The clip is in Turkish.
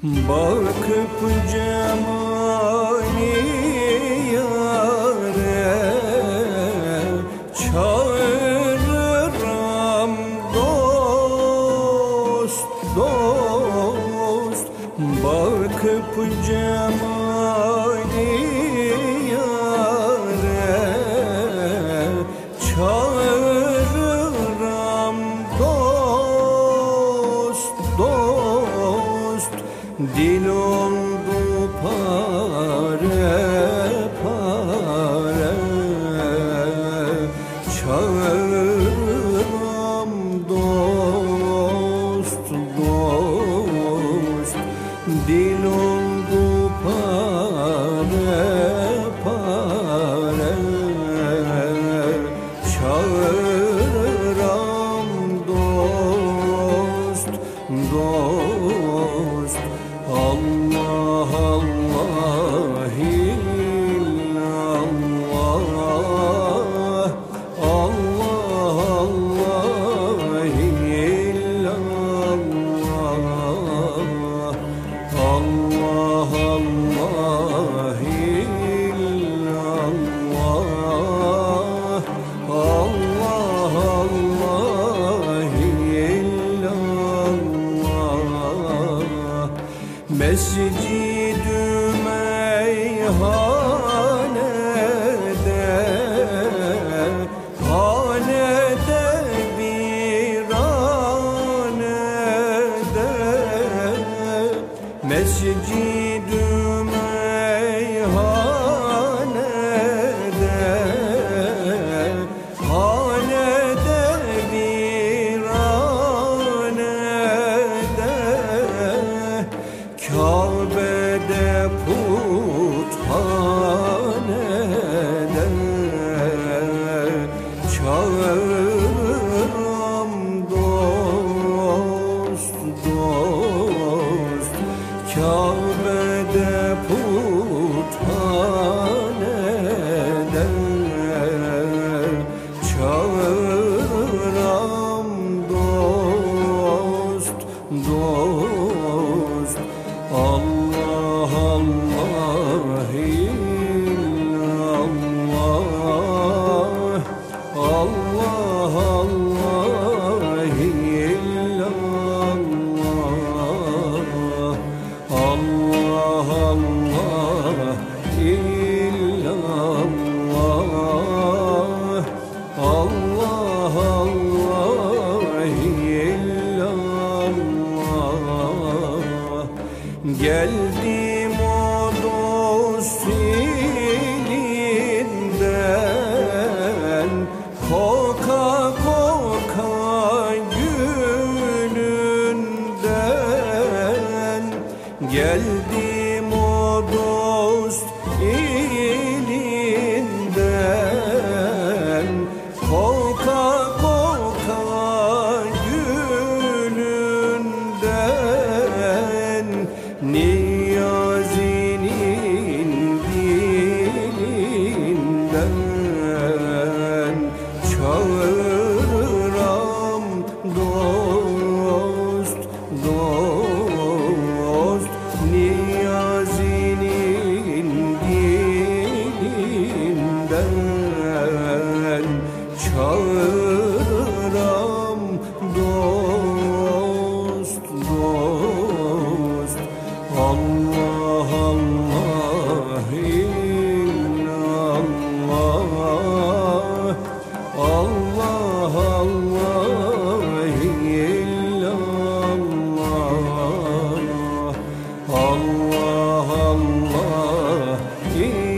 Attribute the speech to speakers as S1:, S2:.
S1: Bakıp cemali yâre çağırırım dost dost. Bakıp cemali yâre çağırırım dost dost. Dil oldu pare pare, çağırırım dost dost. Dil oldu pare pare, çağırırım dost dost. Allah Allah illallah, Allah Allah illallah, Allah Allah illallah, Allah Allah illallah. Mescid-i meyhanede, hanede viranede. Mescid-i meyhanede, hanede viranede. Kabe'de puthanede çağırırım dost dost. Kabe'de puthanede çağırırım dost dost. Allah Allah illallah, Allah Allah illallah, Allah Allah illallah, Allah Allah illallah. Geldim o dost elinden, korka korka gününden. Geldim o dost elinden, korka korka gününden. Niyazi'nin dilinden çağırırım dost dost. Niyazi'nin dilinden çağırırım dost dost. Allah Allah illallah, Allah Allah illallah, Allah Allah illallah.